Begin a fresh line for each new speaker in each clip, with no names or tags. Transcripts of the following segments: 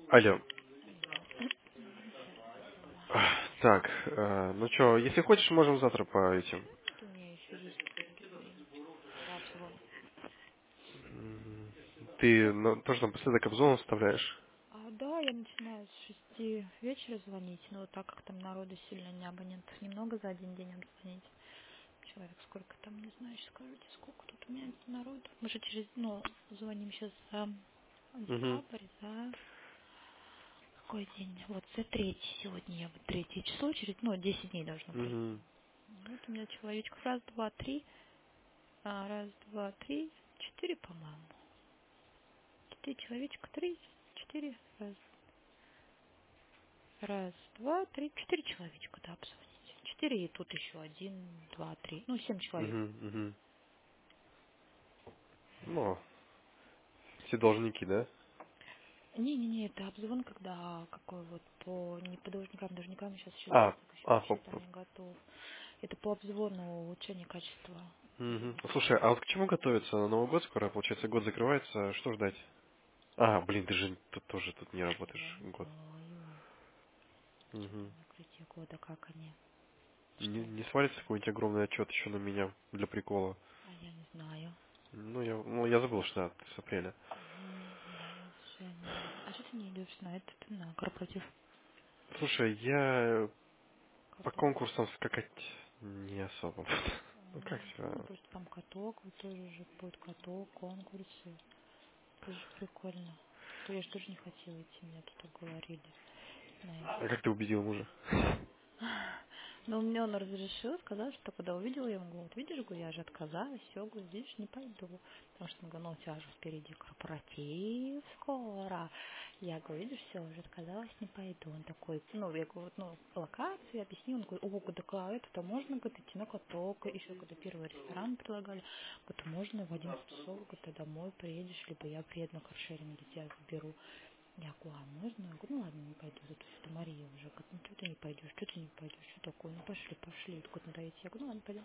Алло.
Алло. Здорово.
Так, ну что, если хочешь, можем завтра по этим.
Нет, у меня еще есть все-таки время. По обзвону.
Ты тоже напоследок обзон оставляешь?
Да, я начинаю с 6 вечера звонить, но так как там народу сильно не абонентов немного за один день обзвонить. Человек сколько там, не знаю, сейчас скажите, сколько тут у меня народу. Мы же звоним сейчас за
Угу.
декабрь, за какой день? Вот за третий сегодня, я вот третье число, через, 10 дней должно пройти.
Угу.
Вот у меня человечков раз, два, три, раз, два, три, четыре, по-моему. 4 человечка, 3, 4, раз, два, три, 4 человечка, да, обзвонить. 4 и тут еще 1, 2, 3, 7 человек.
Угу. Угу. Ну, все должники, да?
Не, это обзвон, когда какой вот не по должникам сейчас еще
А,
список еще вообще-то
стоп.
не готов. Это по обзвону улучшения качества
Угу.
жизни.
Слушай, а вот к чему готовиться? На Новый год скоро, получается, год закрывается. Что ждать? Блин, ты же тут тоже тут не
Я
работаешь
не
год.
знаю, что
Угу.
там закрытие года, как они, что
Не
они
свалится
хотят.
какой-нибудь огромный отчет еще на меня для прикола.
А я не знаю.
Ну, я забыл, что это с апреля.
Да, Женя. А что ты не идешь на этот, на корпоратив?
Слушай, я по
Каток.
конкурсам скакать не особо. Ну как
Ну,
тебя?
просто там каток, вот тоже же будет каток, конкурсы. Тоже прикольно. То я же тоже не хотела идти, мне тут уговорили на
А
это.
как ты убедил мужа?
Но мне он разрешил, сказал, что когда увидела, я ему говорю, вот видишь, говорю, я же отказалась, все, говорю, видишь, не пойду. Потому что он говорит, ну, у тебя же впереди корпоратив скоро. Я говорю, видишь, все, уже отказалась, не пойду. Он такой, я говорю, локации объяснил, он говорит, так это-то можно, говорит, идти на каток, еще когда первый ресторан предлагали, говорит, можно в 11 часов, говорит, ты домой приедешь, либо я приеду на каршеринге, тебя заберу. Я говорю, можно? Я говорю, ладно, не пойду, зато это Мария уже. Говорит, что ты не пойдешь, что ты не пойдешь, что такое? Пошли. Так вот надо идти. Я говорю, ладно, пойдем.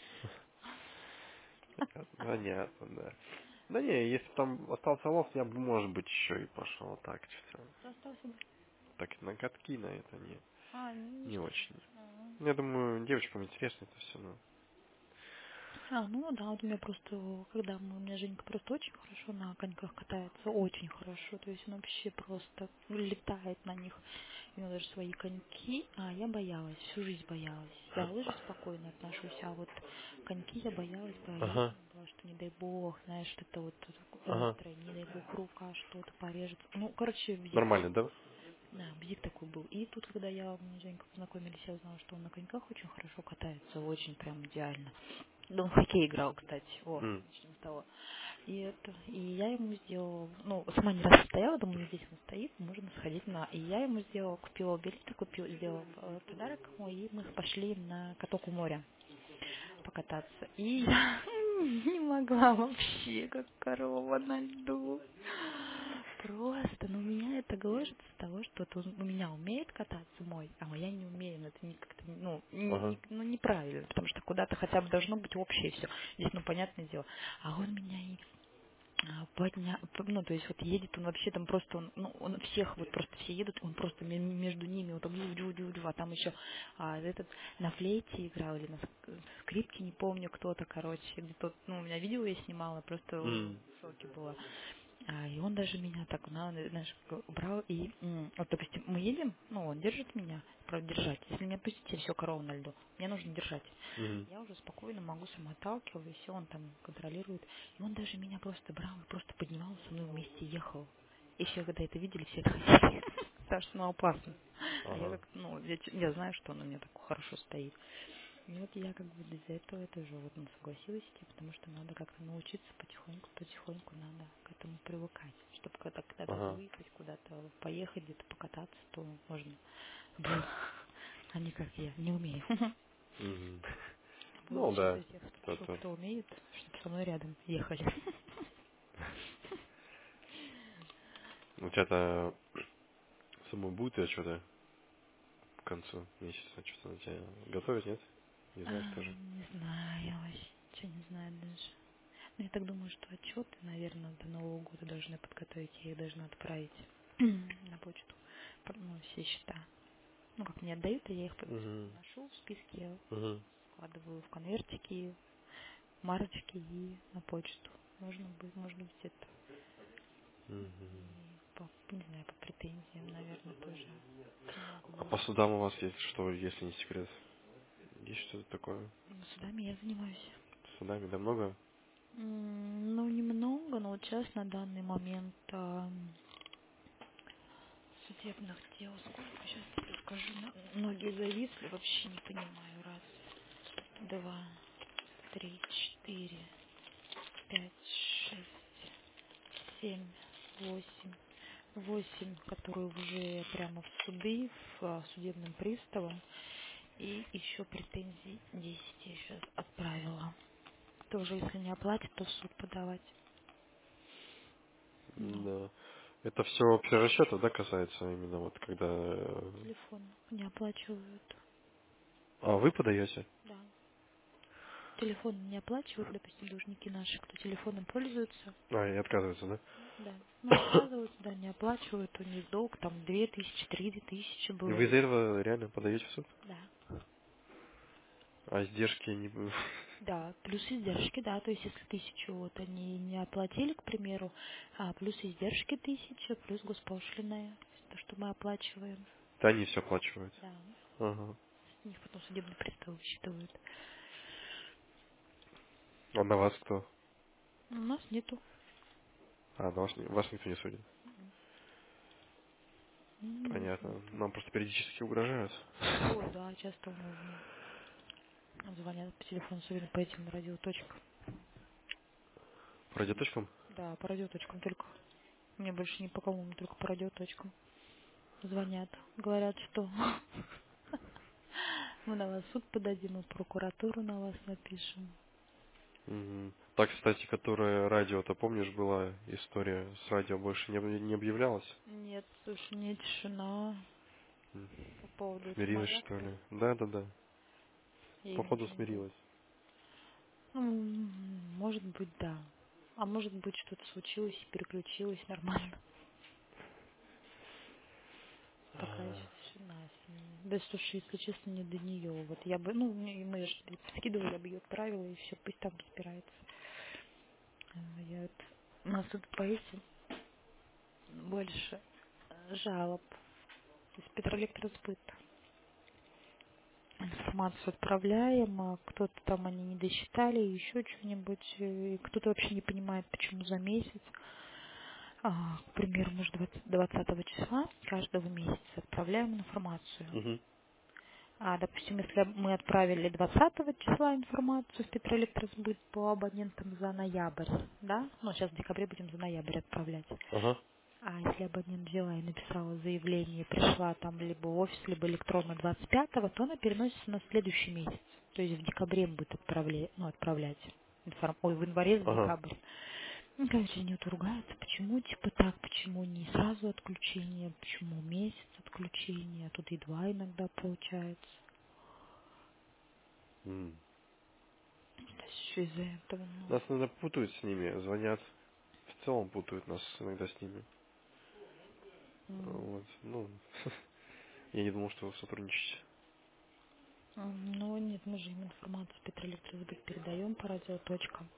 Понятно, да. Да не, если бы там остался лов, я бы, может быть, еще и пошел так что
Кто остался бы?
так на катки на это
Не
не
что.
очень. Я думаю, девочкам интересно это все, но.
Да, вот у меня просто, у меня Женька просто очень хорошо на коньках катается, очень хорошо, то есть он вообще просто летает на них. У него даже свои коньки, я боялась, всю жизнь боялась. Я лыжи спокойно отношусь, а вот коньки я боялась,
Ага,
боязно была, что не дай бог, знаешь, что-то вот
ага.
острое, не дай бог рука что-то порежет. Короче, бзик
Нормально,
такой.
да?
Да, бзик такой был. И тут, когда мы с Женькой познакомились, я узнала, что он на коньках очень хорошо катается, очень прям идеально. Да, он в хоккей играл, кстати.
М.
Начнем с того. И я ему сделала, сама не раз стояла, думаю, здесь он стоит, можно сходить и я ему сделала, купила билеты, сделала подарок ему, и мы пошли на каток у моря покататься. И я не могла вообще, как корова на льду. Просто, меня это гложет с того, что вот он у меня умеет кататься мой, а я не умею, но это не как-то,
Ага.
неправильно, потому что куда-то хотя бы должно быть общее все. Здесь, понятное дело. А он меня и то есть вот едет он вообще там просто, он всех, вот просто все едут, он просто между ними, вот так, а там еще этот на флейте играл или на скрипке, не помню кто-то, короче, где-то, у меня видео я снимала, просто в
М.
шоке была. И он даже меня так, знаешь, брал и, вот, допустим, мы едем, он держит меня, правда, держать. Если меня пустить, все, корова на льду. Мне нужно держать.
Мгм.
Я уже спокойно могу сама отталкивать, все, он там контролирует. И он даже меня просто брал и просто поднимал со мной вместе ехал. И все, когда это видели, все отходили. Потому что, опасно. А я
Ага.
как, я знаю, что он у меня так хорошо стоит. И вот я как бы из-за этого тоже согласилась идти, потому что надо как-то научиться потихоньку надо к этому привыкать. Чтобы когда
Ага.
выехать куда-то, поехать где-то покататься, то можно было. А не как я, не умею.
Мгм.
Буду
Ну
сейчас
да.
у тех спрошу,
То-то.
кто умеет, чтобы со мной рядом ехали.
У тебя-то самой будет я что-то к концу месяца что-то на тебя готовить, нет? Не знаешь тоже.
Не знаю, вообще не знаю даже. Но я так думаю, что отчеты, наверное, до Нового года должны подготовить, я их должна отправить на все счета. Ну, как мне отдают, и я их
Угу.
ношу в списке,
Угу.
складываю в конвертики, марочки и на почту. Можно быть это.
Угу.
И не знаю, по претензиям, наверное, тоже
А
могу.
по судам у вас есть что, если не секрет? Есть что-то такое?
Судами я занимаюсь.
С судами, да, много?
Ну, немного, но вот сейчас на данный момент судебных дел сколько? Сейчас тебе скажу. Многие зависли, вообще не понимаю. Раз, два, три, четыре, пять, шесть, семь, восемь. 8, которые уже прямо в суды, судебным приставом. И еще претензий 10 я сейчас отправила. Тоже, если не оплатит, то в суд подавать. Ну,
Да. Это все перерасчетов, да, касается именно вот когда...
телефон не оплачивают.
А вы подаете?
Да. Телефон не оплачивают, допустим, должники наши, кто телефоном пользуются.
А, и отказывается, да?
Да. Ну, отказываются, да, не оплачивают. У них долг там 2000, 3000
И
было.
вы из-за этого реально подаете в суд?
Да.
А издержки не...
Да, плюс издержки, да, то есть если 1000 вот они не оплатили, к примеру, плюс издержки 1000, плюс госпошлиная, то, что мы оплачиваем,
Да, они все оплачивают.
да,
Ага.
с них потом судебный пристав высчитывают.
А на вас кто?
У нас нету.
А, на вас, вас никто не судит.
У нас
Понятно.
нету.
Нам просто периодически угрожают.
Ой, да, часто мне звонят по телефону, особенно по этим радиоточкам.
По радиоточкам?
Да, по радиоточкам только. Мне больше ни по кому, только по радиоточкам. Звонят, говорят, что мы на вас в суд подадим, мы в прокуратуру на вас напишем.
Мгм. Так, кстати, которая радио-то, помнишь, была история с радио больше не объявлялась?
Нет, слушай, не тишина
М.
по поводу этого
Смирилась, что
маяка.
ли? Да.
Я их
Походу
даже не знаю.
смирилась.
Ну, может быть, да. А может быть, что-то случилось и переключилось нормально. Пока еще
А,
тишина с ними. Да, слушай, если честно, не до нее. Вот я бы, ну, мы же скидывали, я бы ее отправила, и все, пусть там разбирается. Я вот, у нас тут по этим больше жалоб из Петроэлектросбыта. Информацию отправляем, а кто-то там они не досчитали, еще что-нибудь, и кто-то вообще не понимает, почему за месяц. К примеру, мы же 20 числа каждого месяца отправляем информацию.
угу.
Допустим, если мы отправили 20 числа информацию в Петроэлектросбыт по абонентам за ноябрь, да? Ну, сейчас в декабре будем за ноябрь отправлять.
Ага.
А если абонент взяла и написала заявление, пришла там либо в офис, либо электронно 25-го, то она переносится на следующий месяц. То есть в декабре он будет отправлять. В январе в
Ага.
декабрь. Ну, короче, они вот ругаются, почему типа так, почему не сразу отключение, почему месяц отключения, а тут и 2 иногда получается.
М.
То есть еще из-за этого, ну.
Нас иногда путают с ними, звонят. В целом путают нас иногда с ними.
м,
Вот. Ну, я не думал, что вы сотрудничаете.
Ну, нет, мы же им информацию с Петроэлектросбыт передаем по радиоточкам,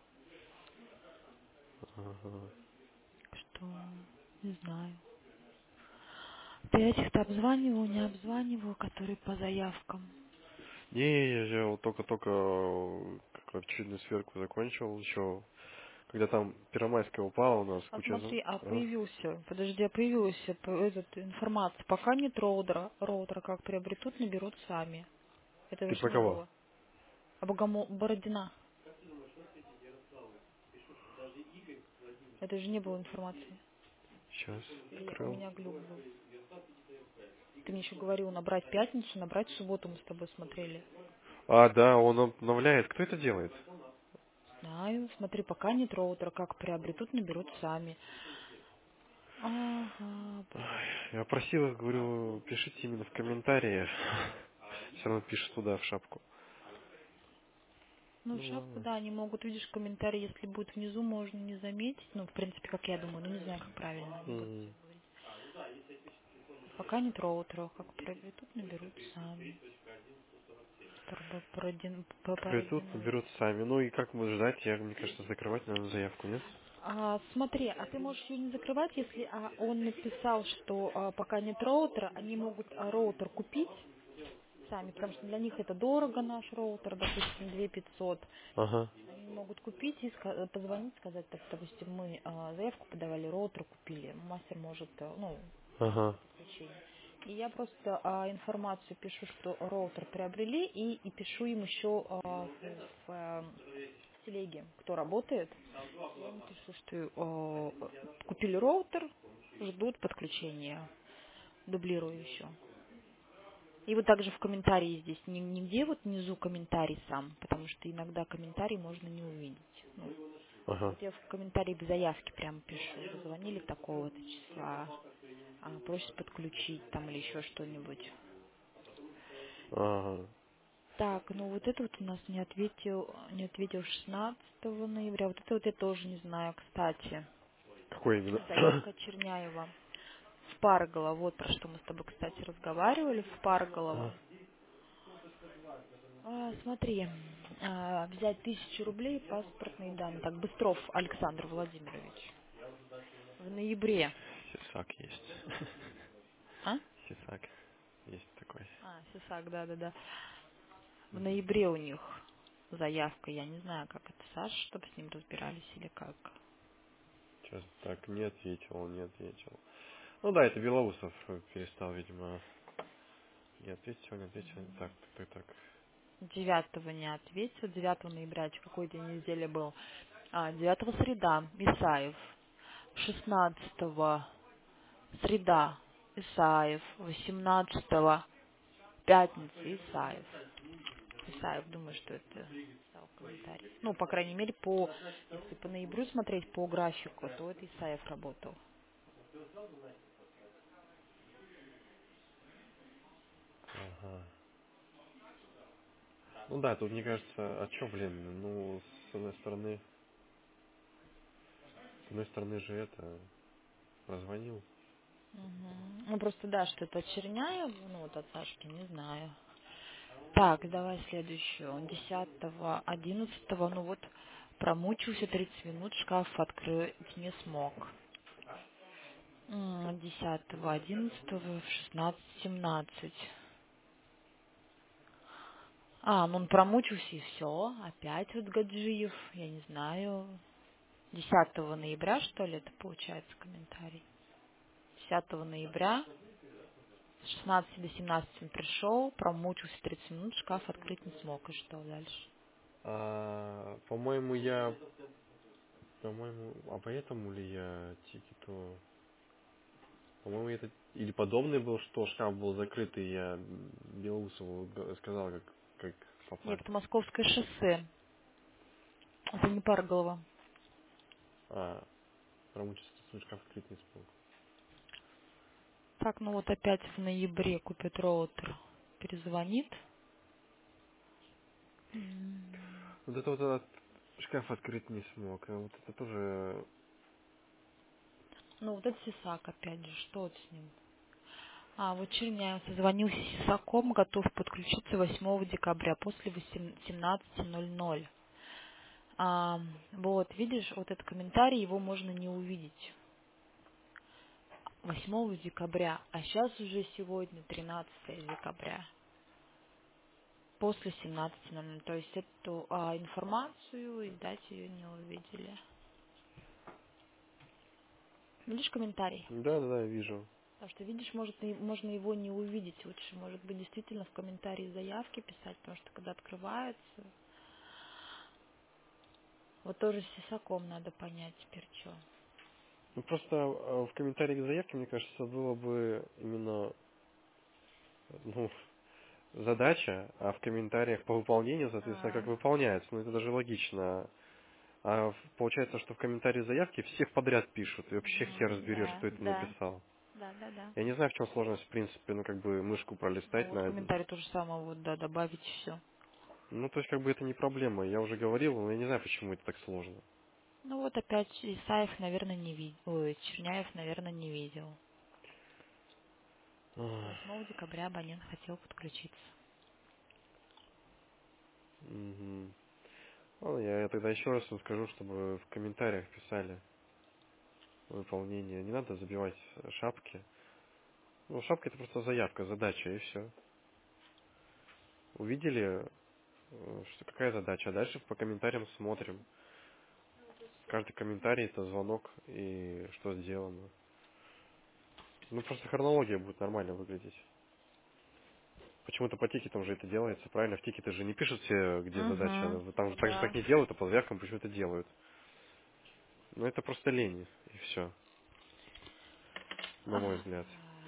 Ага.
что не знаю. Ты этих-то обзванивал, не обзванивал, которые по заявкам.
Не, я же вот только-только как очередную сверку закончил еще. Когда там Первомайская упала у нас,
А
куча...
смотри,
Ага.
появился информация. Пока нет роутера как приобретут, наберут сами. Этого
Ты
же
про
не
кого?
было. Бородина. Это же не было информации.
Сейчас
Или у
открыл.
меня глюк был. Ты мне еще говорил набрать в пятницу, набрать в субботу, мы с тобой смотрели.
А, да, он обновляет. Кто это делает?
Знаю, смотри, пока нет роутера, как приобретут, наберут сами. Ага.
Ай, я просил их, говорю, пишите именно в комментарии. Все равно пишут туда, в шапку.
Ну, в
Ну
шапку,
ладно.
да, они могут, видишь, комментарий, если будет внизу, можно не заметить. Ну, в принципе, как я думаю, ну, не знаю, как правильно они будут все
М.
говорить. пока нет роутера. Как приобретут, наберут сами.
Приобретут,
Пародиновать.
наберут сами. Ну и как мы ждать? Мне кажется, закрывать надо заявку, нет?
Смотри, а ты можешь ее не закрывать, если он написал, что пока нет роутера, они могут роутер купить сами, потому что для них это дорого, наш роутер, допустим, 2500.
Ага,
Они могут купить и позвонить, сказать, так, допустим, мы заявку подавали, роутер купили, мастер может,
ага,
подключение. И я просто информацию пишу, что роутер приобрели, и пишу им еще в телеге, кто работает. Я им пишу, что купили роутер, ждут подключения, дублирую еще. И вот также в комментарии здесь, нигде вот внизу комментарий сам, потому что иногда комментарий можно не увидеть.
ага,
Вот я в комментарии к заявке прям пишу, вы звонили такого-то числа, просят подключить там или еще что-нибудь.
ага.
Так, вот это вот у нас не ответил 16 ноября. Вот это вот я тоже не знаю, кстати.
Какой именно?
Заявка Черняева. В Паргола. Вот про что мы с тобой, кстати, разговаривали. В Парголово.
А,
Смотри, взять 1000 рублей, паспортные данные. Так, Быстров Александр Владимирович. В ноябре.
Сисак есть.
А?
Сисак есть такой.
Сисак, да-да-да. В ноябре у них заявка. Я не знаю, как это, Саша, чтобы с ним разбирались или как.
Сейчас так, не ответил, не ответил. Ну да, это Белоусов перестал, видимо, не ответил, не ответил. Так, так, так, так.
9 не ответил. 9 ноября, какой день недели был? 9 среда, Исаев. 16 среда, Исаев. 18 пятница, Исаев. Исаев, думаю, что это писал комментарий. По крайней мере, если по ноябрю смотреть по графику, то это Исаев работал.
Ага. Ну да, тут мне кажется, а чё, блин, с одной стороны же это, прозвонил.
Мгм. Просто да, что это от Черняева, вот от Сашки, не знаю. Так, давай следующую. 10-11, промучился 30 минут, шкаф открыть не смог. 10-11 в 16-17. Он промучился и все. Опять вот Гаджиев, я не знаю. 10 ноября, что ли, это получается комментарий. 10 ноября с 16 до 17 он пришел, промучился 30 минут, шкаф открыть не смог. И что дальше?
По-моему, поэтому ли я тикету... По-моему, это или подобный был, что шкаф был закрыт, и я Белоусову сказал, как
Нет,
попасть.
это Московское шоссе. Это не Парголова.
А, промучился, шкаф открыть не смог.
Так, опять в ноябре купит роутер. Перезвонит.
Вот это вот этот шкаф открыть не смог. А вот это тоже...
Вот это Сисак опять же. Что вот с ним? Вот Черняев созвонился с Сисаком, готов подключиться 8 декабря после 17:00. Вот, видишь, вот этот комментарий, его можно не увидеть. 8 декабря, а сейчас уже сегодня 13 декабря. После 17:00. То есть эту информацию и дать ее не увидели. Видишь комментарий?
Да, вижу.
Потому что, видишь, можно его не увидеть. Лучше, может быть, действительно в комментарии заявки писать, потому что когда открывается, вот тоже с Сисаком надо понять теперь, что.
Ну, просто в комментариях к заявке, мне кажется, было бы именно, ну, задача, а в комментариях по выполнению, соответственно, как выполняется. Ну, это даже логично. Получается, что в комментарии заявки всех подряд пишут, и вообще хер разберешь,
Да,
кто это
да,
написал.
да.
Я не знаю, в чем сложность, в принципе, мышку пролистать
Вот
на...
комментарий то же самое, да, добавить все.
Ну, то есть, это не проблема. Я уже говорил, но я не знаю, почему это так сложно.
Опять Исаев, наверное, не видел. Ой, Черняев, наверное, не видел.
Ой.
8 декабря абонент хотел подключиться.
Мгм. Ладно, я тогда еще раз им скажу, чтобы в комментариях писали выполнение. Не надо забивать шапки. Ну, шапка это просто заявка, задача, и все. Увидели, что какая задача, а дальше по комментариям смотрим. Каждый комментарий это звонок и что сделано. Ну, просто хронология будет нормально выглядеть. Почему-то по тикетам же это делается, правильно? В тикеты же не пишут все, где задача. Там же так же
Да.
так не делают, а по заявкам почему-то делают. Ну, это просто лень, и все, на мой взгляд.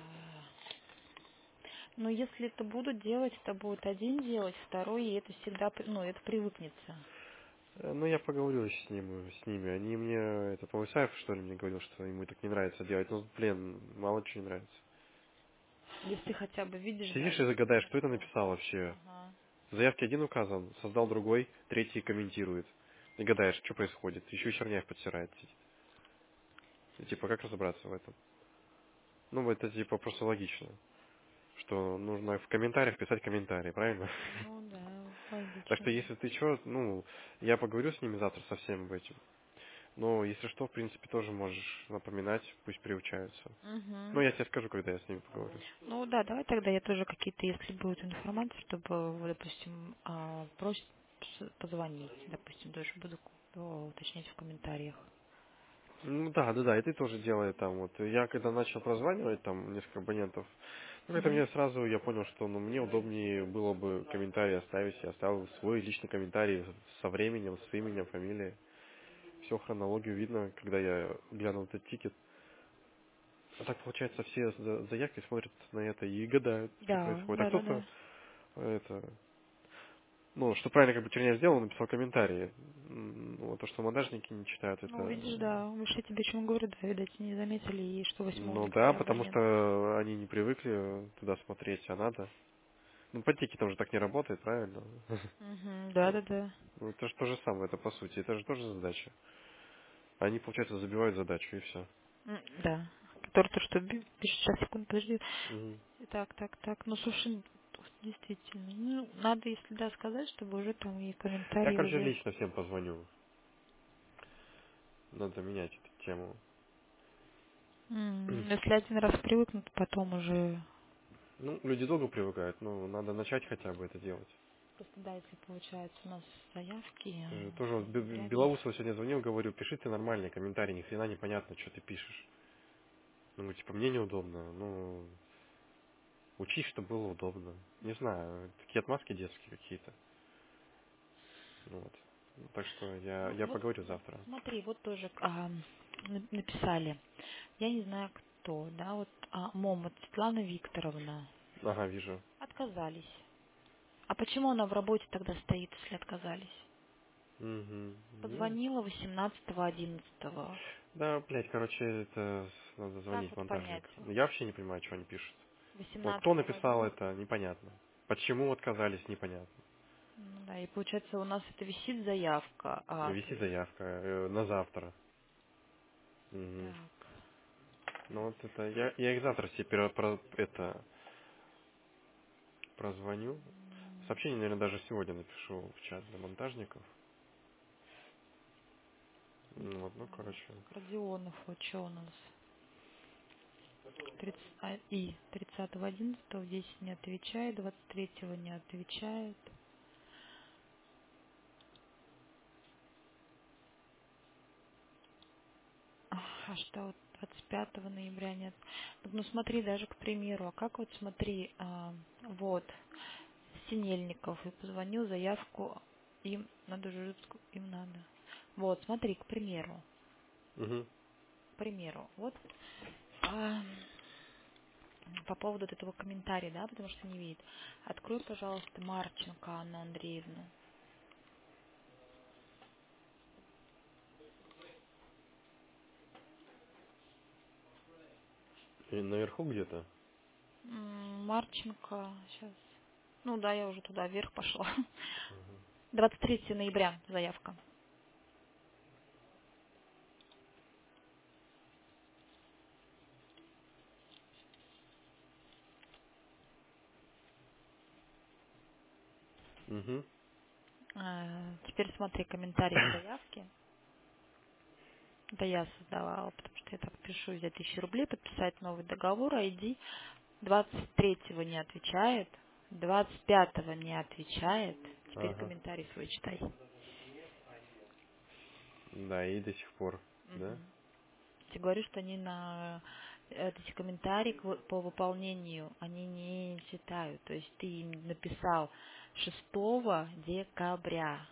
Но если это будут делать, это будет один делать, второй, и это всегда, ну, это привыкнется.
Ну, я поговорю с ними. Они мне, этот Мусаев, что ли, мне говорил, что ему так не нравится делать. Ну, блин, мало чего не нравится.
Если ты хотя бы видишь
Сидишь и загадаешь, кто это
заявку.
написал вообще.
Ага.
В заявке один указан, создал другой, третий комментирует. И гадаешь, что происходит. Еще и Черняев подтирает. Сидит. И, типа, как разобраться в этом? Ну, это, типа, просто логично. Что нужно в комментариях писать комментарии, правильно?
Ну да,
Так что,
логично.
если ты что, ну, я поговорю с ними завтра со всем об этим. Но, если что, в принципе, тоже можешь напоминать, пусть приучаются. Ну,
Угу.
я тебе скажу, когда я с ними поговорю.
Ну да, давай тогда я тоже какие-то, если будет информация, чтобы, вот, допустим, просить позвонить, допустим, тоже буду уточнять в комментариях.
Ну, да, и ты тоже делай там вот. Я когда начал прозванивать там несколько абонентов, ну, это
Угу.
мне сразу, я понял, что ну, мне удобнее было бы комментарий оставить. Я оставил свой личный комментарий со временем, с именем, фамилией. Все, хронологию видно, когда я глянул этот тикет. А так, получается, все заявки смотрят на это и гадают, что
Да,
происходит. А
да, да,
кто-то,
да.
это, ну, что правильно как бы Черняев сделал, написал комментарии. Вот то, что монтажники не читают,
Ну,
это,
видишь, да, видишь, я тебе чему говорю, да, видать, не заметили, и что 8
ну да,
декабря
потому
абонент.
что они не привыкли туда смотреть, а надо. Ну, по тикетам же так не работает, правильно?
Угу. Да,
Ну,
да, да.
ну, это же то же самое, это по сути, это же тоже задача. Они, получается, забивают задачу, и все.
Да. Который то, что пишет, сейчас, секунду, подожди.
Мгм.
Так, так, так. Ну, слушай, действительно. Ну, надо, если да, сказать, чтобы уже там и
Я,
комментарии
короче,
уже.
лично всем позвоню. Надо менять эту тему.
Если один раз привыкнут, потом уже.
Ну, люди долго привыкают, но надо начать хотя бы это делать.
Просто да, если получается у нас заявки
Тоже вот
с декабря месяца.
Белоусова сегодня звонил, говорю, пиши ты нормальные комментарии, ни хрена непонятно, что ты пишешь. Ну, типа, мне неудобно, ну, учись, чтобы было удобно. Не знаю, такие отмазки детские какие-то. Вот. Ну, так что
Ну,
я
вот
поговорю завтра.
смотри, вот тоже написали. Я не знаю кто, да, вот Момот Светлана Викторовна.
Ага, вижу.
Отказались. А почему она в работе тогда стоит, если отказались?
Угу. Ну,
Позвонила 18.11.
да, блядь, короче, это надо
Как
звонить
вот понять?
монтажникам. Я вообще не понимаю, что они пишут. Вот кто написал
18.11.
это, непонятно. Почему отказались, непонятно.
Ну да, и получается у нас это висит заявка. То
Висит
есть
заявка на завтра. Мгм.
так.
Ну вот это, я их завтра все это прозвоню. Сообщение, наверное, даже сегодня напишу в чат для монтажников. Ну, вот, ну, короче.
Так, Родионов, вот что у нас? 30.11 в 10 не отвечает, 23-го не отвечает. А что вот 25 ноября нет? Ну смотри, даже к примеру, а как вот смотри, вот, Синельников, и позвонил заявку, им надо же, им надо. Вот, смотри,
Угу.
к примеру, вот а, по поводу вот этого комментария, да, потому что не видит. Открой, пожалуйста, Марченко Анну Андреевну.
И наверху где-то?
Марченко, сейчас. Ну да, я уже туда вверх пошла. 23 ноября заявка.
Угу.
Теперь смотри, комментарии к заявке. Это я создавала, потому что я так пишу: взять 1000 рублей, подписать новый договор, ID 23-го не отвечает, 25-го не отвечает. Теперь
Ага.
комментарий свой читай.
Да, и до сих пор, да?
Мгм. Я говорю, что они на эти комментарии по выполнению они не читают. То есть ты им написал 6 декабря.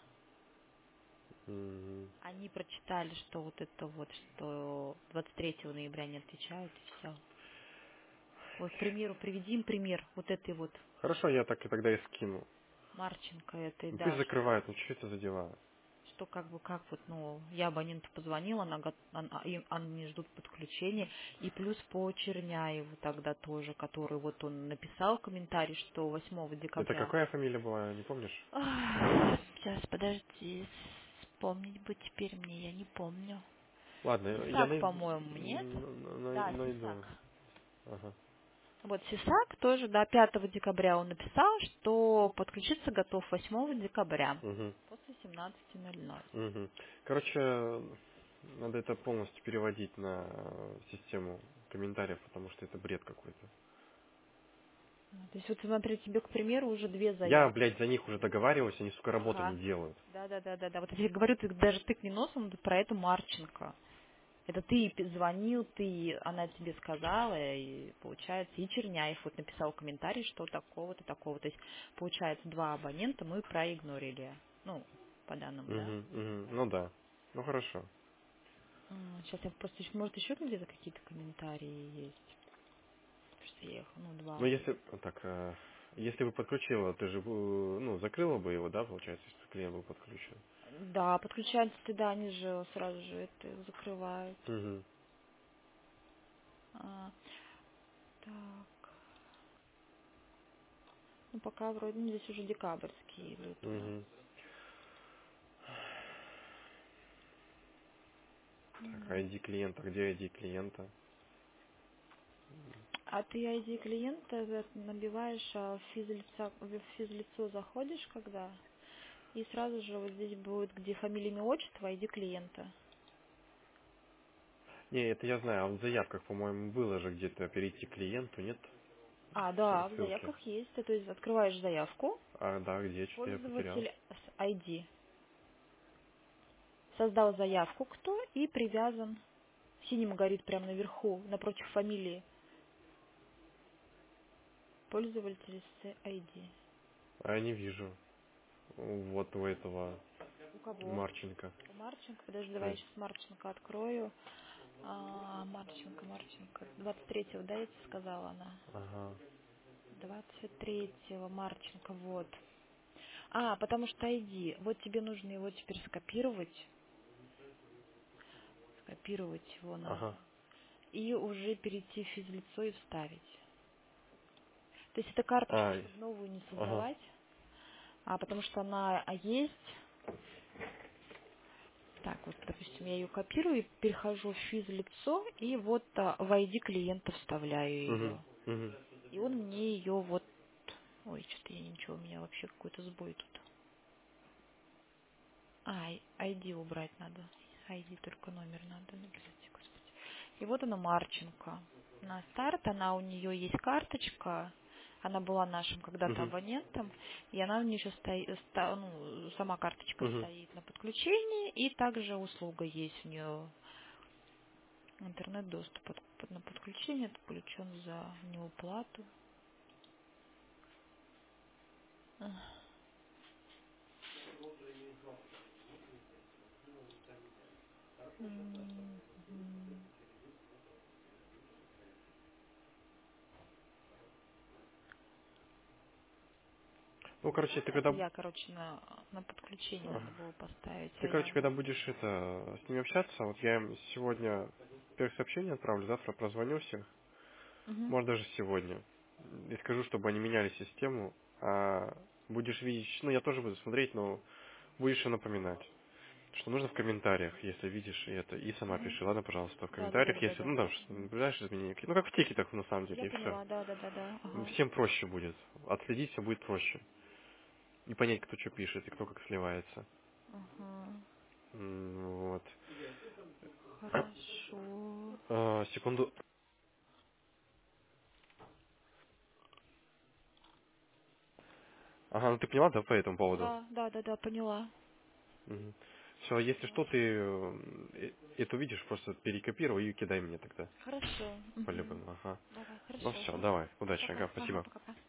Угу.
Они прочитали, что вот это вот, что 23 ноября не отвечают, и все. Вот, к примеру, приведи им пример вот этой вот
Хорошо, я так и тогда и скину.
Марченко этой,
Ну пусть
да,
закрывают, ну что это за дела?
что как бы, как вот, ну, я абоненту позвонила, они ждут подключения, и плюс по Черняеву тогда тоже, который вот он написал комментарий, что 8
Это
декабря.
какая фамилия была, не помнишь?
Сейчас, подожди, вспомнить бы теперь мне, я не помню.
Ладно, я
Сисак, по-моему, нет? Да,
найду.
Сисак.
Ага.
Вот Сисак тоже до 5 декабря он написал, что подключиться готов 8 декабря
Угу.
после 17:00.
Угу. Короче, надо это полностью переводить на систему комментариев, потому что это бред какой-то.
То есть вот смотри, тебе, к примеру, уже 2
Я,
заявки.
блядь, за них уже договариваюсь, они, сука, работу
Ага.
не делают.
Да. Вот я тебе говорю, ты даже тыкни носом про эту Марченко. Это ты звонил, она тебе сказала, и получается, и Черняев вот написал комментарий, что такого-то, такого. То есть, получается, 2 абонента мы проигнорили. Ну, по данным, да?
Ну да. Ну хорошо.
Сейчас я просто, может, еще где-то какие-то комментарии есть. Потому что я их, 2.
Ну если, так, если бы подключила, ты же, ну, закрыла бы его, да, получается, если бы клиент был подключен.
Да, подключаются ты, да, они же сразу же это закрывают.
Угу.
А, так, ну пока вроде, здесь уже декабрьские идут у нас.
Угу. Так,
М.
ID клиента, где ID клиента?
А ты ID клиента набиваешь, в физлицо заходишь, когда, и сразу же вот здесь будет, где фамилия, имя, отчество, ID клиента.
Не, это я знаю, а в заявках, по-моему, было же где-то перейти к клиенту, нет?
Да, в
Ссылки.
заявках есть. Ты, то есть открываешь заявку,
А, да, где, что-то я потерял.
пользователь с ID. Создал заявку кто и привязан. Синим горит прямо наверху, напротив фамилии. Пользователь с ID.
А я не вижу. Вот у этого
У кого?
Марченко.
У Марченко. Подожди, давай я
Ой.
сейчас Марченко открою. Марченко. 23-го, да, я тебе сказала она?
Ага.
23-го Марченко, вот. Потому что ID. Вот тебе нужно его теперь скопировать. Скопировать его надо.
Ага.
И уже перейти в физлицо и вставить. То есть это карточку,
А,
чтобы новую не
ага.
создавать, потому что она есть. Так, вот, допустим, я ее копирую и перехожу в физлицо, и вот в ID клиента вставляю
Угу.
ее.
Угу.
И он мне ее вот... Ой, что-то я ничего, у меня вообще какой-то сбой тут. ID убрать надо. ID только номер надо написать, господи. И вот она Марченко. На старт, у нее есть карточка. Она была нашим когда-то
Угу.
абонентом, и она у нее еще сама карточка
Угу.
стоит на подключении, и также услуга есть у нее, интернет-доступ на подключение, отключен за неуплату. Мгм.
Ну, короче, ты
Это
когда...
я, короче, на подключение надо было поставить,
Ты, короче,
я...
когда будешь с ними общаться, вот я им сегодня первое сообщение отправлю, завтра прозвоню всех,
Мгм.
может даже сегодня, и скажу, чтобы они меняли систему, а будешь видеть, ну я тоже буду смотреть, но будешь и напоминать, что нужно в комментариях, если видишь и это, и сама
Мгм.
пиши, ладно, пожалуйста, в
Да, да, да,
комментариях,
да, да,
если,
да.
ну там, что наблюдаешь изменения, ну как в тикетах на самом
Я
деле, и все.
поняла, да, да, да, да. Ага.
Всем проще будет, отследить все будет проще. и понять, кто что пишет и кто как сливается.
Ага.
Вот.
Хорошо.
Секунду. Ага, ну ты поняла, да, по этому поводу?
Да, поняла.
Все, если что, ты это видишь, просто перекопируй и кидай мне тогда.
Хорошо. Угу.
По-любому, ага.
Давай,
Ну
хорошо.
все,
Ага.
давай, удачи,
Пока.
ага,
Ага,
спасибо.
пока-пока.